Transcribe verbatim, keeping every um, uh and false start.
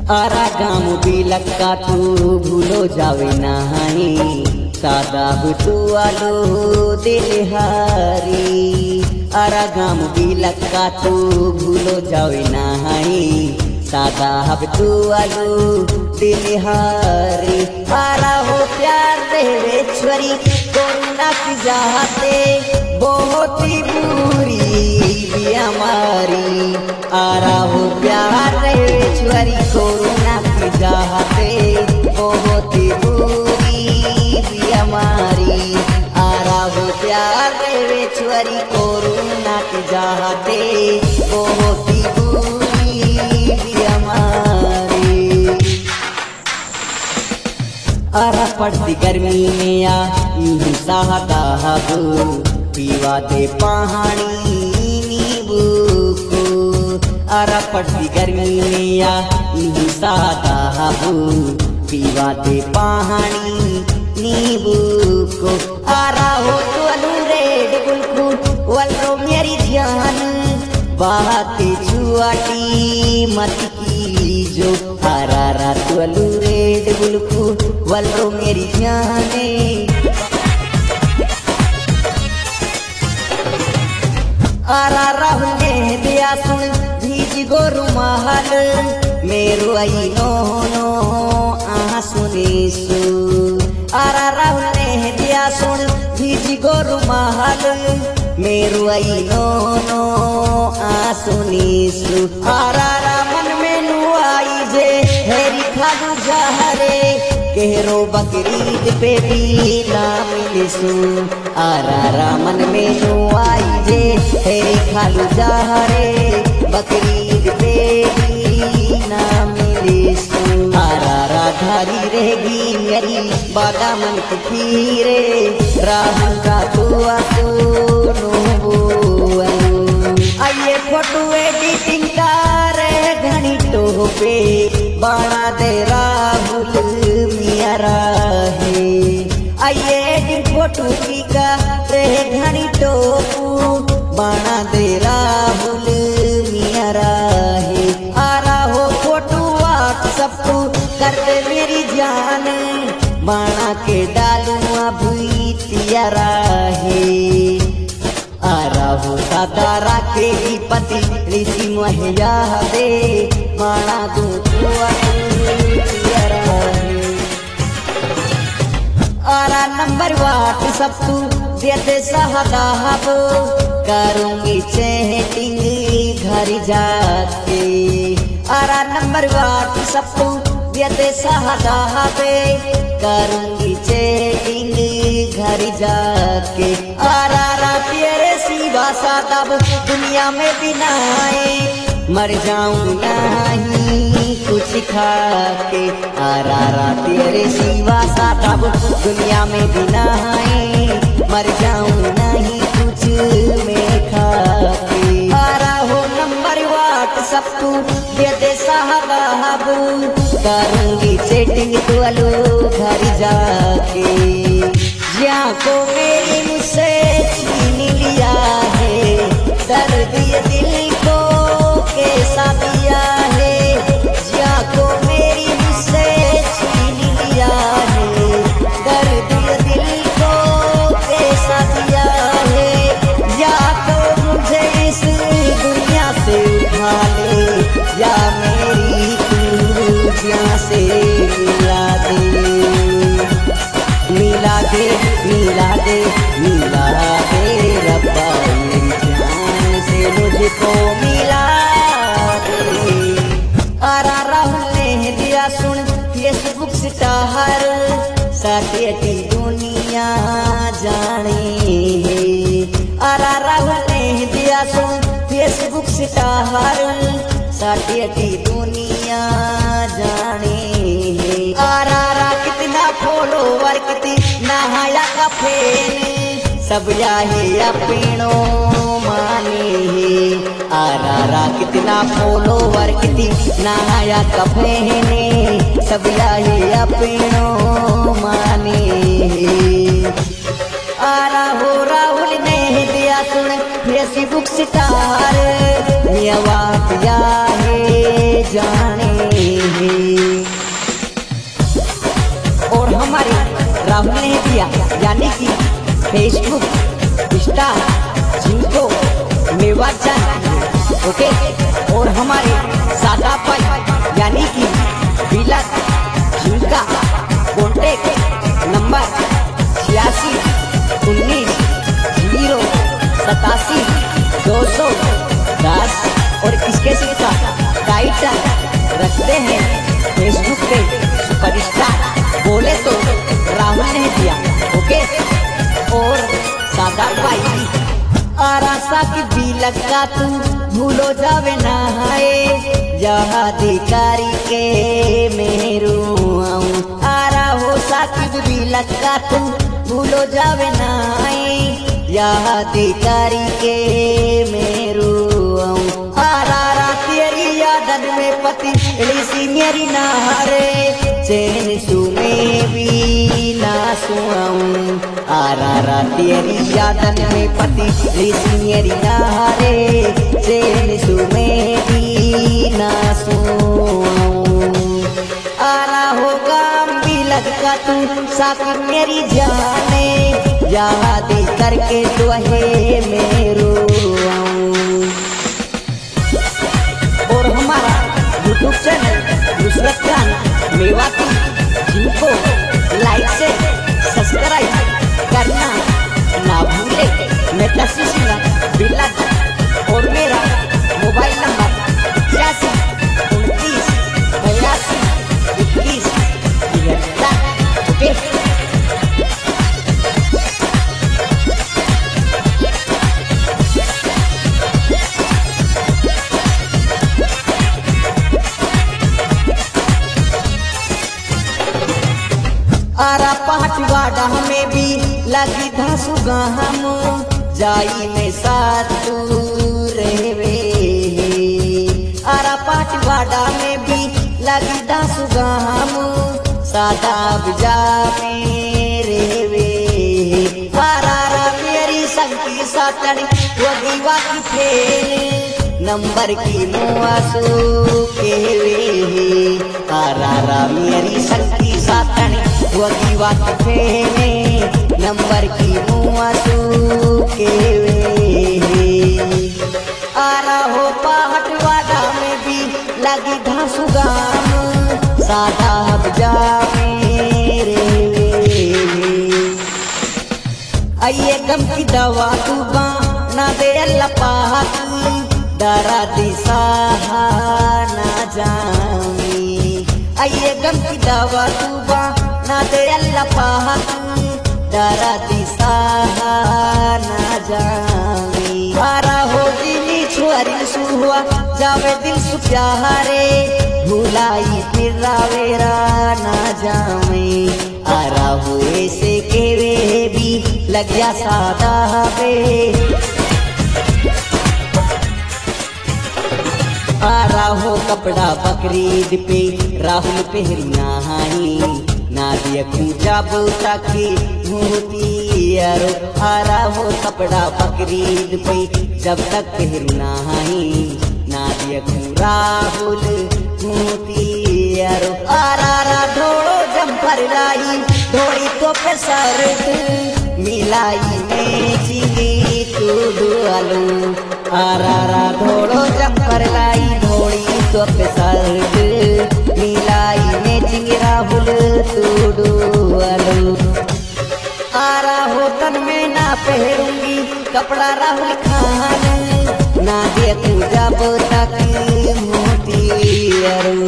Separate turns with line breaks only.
आरा गाँव बिलक्का तू भूलो जावे नाही, सादा बुटू आलो दिलहारी। आरा गाँव बिलक्का तू भूलो जावे नाही, सादा बुटू आलो दिलहारी। आरा हो प्यार देवेश्वरी कोरोना की जाते बहुत ही बुरी बीमारी। आरा हो प्यार देवेश्वरी कोरोना की जाते बहुत ही बुरी बीमारी। आरा हो प्यार देवेश्वरी कोरोना की जाते बहुत ही बुरी बीमारी। आरा पड़ती गर्मी में आ यूं सहता हबू, पीवा दे पहाड़ी नींबू को। आरा पड़ती गर्मी में आ यूं सहता हबू, पीवा दे पहाड़ी नींबू को। आरा हो तो अलू रेड गुलकू वल्लो मेरी जान, बात छुआटी मत की जो। आरा रा तो अलू रेड गुलकू वल्लो मेरी जाने। आरा राहुल ने दिया सुन भीज गो रुमाल, मेरो आई नो नो आंसुने सु। आरा राहुल ने दिया सुन भीज गो रुमाल, मेरो आई नो नो आंसुने सु। आरा रा मन में नु आई जे हेरी खादू जहरे, केहरो बकरीद पे भी ना मिलसू। आरा रा मन में नु आई जे हेरी खालू जहरे, बकरीद पे भी ना मिलसू। आरा रा धारी रहेगी मेरी बादा मन की खीरे, राहुल का दुआ सुनो आइए फोटो एडिटिंग का रे घनी टोपे, बाणा दे राहुल मियारा है। आइए एडिट फोटो की का रे घनी टोपू, बाणा दे राहुल मियारा है। आरा हो फोटो व्हाट्सअप तू कर दे मेरी जान, बाणा के डालूआ भूई तियारा है। आरा हो सादा राखे पति ऋषि महिया दे, बाणा दू तियारा है। आरा नंबर व्हाट्सअप तू देते सहदाब, करूंगी चैटिंग घर जाके। आरा नंबर व्हाट्सअप तू देते सहदाब, करूंगी चैटिंग घर जाके। आरा रा तेरे सिवा सादाब दुनिया में भी ना आए, मर जाऊं नहीं कुछ खाके। आरा रा तेरे सिवा सादाब दुनिया में भी ना आए, मर जाऊं नहीं कुछ में खाके। आरा हो नंबर व्हाट्सअप तू दे दे साहब, करूंगी चैटिंग तू अलो घर जाके। ज्यां को मेरी मुझसे छीन लिया है, दर्द ये दिल को कैसा दिया है। ज्यां को मेरी मुझसे छीन लिया है, दर्द ये दिल को कैसा दिया है। या तो मुझे इस दुनिया से उठा ले, या मेरी तू ज्यां से मिला दे। मिला दे मिला दे मिला दे रब्बा, मेरी जान से मुझको मिला दे। आरा राहुल ने दिया सुन फेसबुक स्टार, साथी दुनिया जाने है। आरा राहुल ने दिया सुन फेसबुक स्टार, साथी दुनिया जाने है। आरा रा कितना फॉलोवर कितना हाया का फैन, सब याही अपनो माने है। आरा रा कितना फॉलोवर कितना हाया का फैन, सब याही अपनो माने है। आरा हो राहुल ने दिया सुन फेसबुक स्टार, ये बात या है जाने है। राहुल ने दिया, यानी कि फेसबुक, इंस्टा, जिनको मेवा चाहिए, ओके। और हमारे सादा भाई यानी कि बिलक, जिनका कॉन्टेक्ट नंबर छियासी उन्नीस जीरो सतासी दो सौ दस और इसके सिक्का टाइटल रखते हैं फेसबुक पे सुपरस्टार, बोले तो राहुल ने दिया, ओके। और सादा भाई आरासा की बिलक का तू भूलो जावे ना है, जहाधिकारी के मेरू आऊं। आरा हो साकिब बिलक का तू भूलो जावे ना है, जहाधिकारी के मेरू आऊं। आरा रा तेरी यादन में पति इसी मेरी नारे, चैन सुमे भी ना सुआऊं। आरा रा तेरी यादन में पति इसी मेरी नारे, चैन सुमे भी ना सुआऊं। आरा होगा बिलक का तू साकिब मेरी जाने, याद करके तो है मेरो आऊं। और हमारा यूट्यूब चैनल नुसरत खान मेवाती, जिनको लाइक से सब्सक्राइब करना ना भूले। मैं तस्वीर बिलक और मेरा मोबाइल नंबर पचासी उनतीस बयासी इक्कीस तिहत्तर, ओके। आरा पहाटवाड़ा में भी लगी धासु गहम, जाई में साथ रहवे। आरा पहाटवाड़ा में भी लगी धासु गहम, सादा बजा में रहवे। आरा रा मेरी संगी सातड़ी वगीवा की फेर, नंबर की मुआसू केवे। आरा रा मेरी संगी सातड़ी वगीवा की फेर, नंबर की मुआसू केवे। आरा हो पहाटवाड़ा में भी लगी घासु गाम, सादा बजा मेरे। आइए गम की दवा तू ना दे अल्लाह पाक, डरा दिशा ना जामी। आइए गम की दवा तू ना दे अल्लाह पाक, डरा दिशा ना जामी। आरा हो दिली छुआरी सुहुआ जावे दिल सु प्यारे, भुलाई फिर रावेरा ना जामे। आरा हो ऐसे केवे भी लग जा सादा बे। आरा हो कपड़ा बकरीद पे राहुल पहरिया हाई, ना देखूं जब तक मोती यारो। आरा हो कपड़ा बकरीद पे जब तक पहरना है, ना देखूं राहुल मोती यारो। आरा रा ढोड़ो जम्पर लाई, ढोड़ी तो पे शर्ट मिलाई में चिंगी तू दुआलू। आरा रा ढोड़ो जम्पर लाई, ढोड़ी तो पे शर्ट मिलाई में चिंगी राहुल तू दुआलू। आरा हो तन में ना पहरूंगी कपड़ा राहुल खान, ना देखूं जब तक मोती यारो।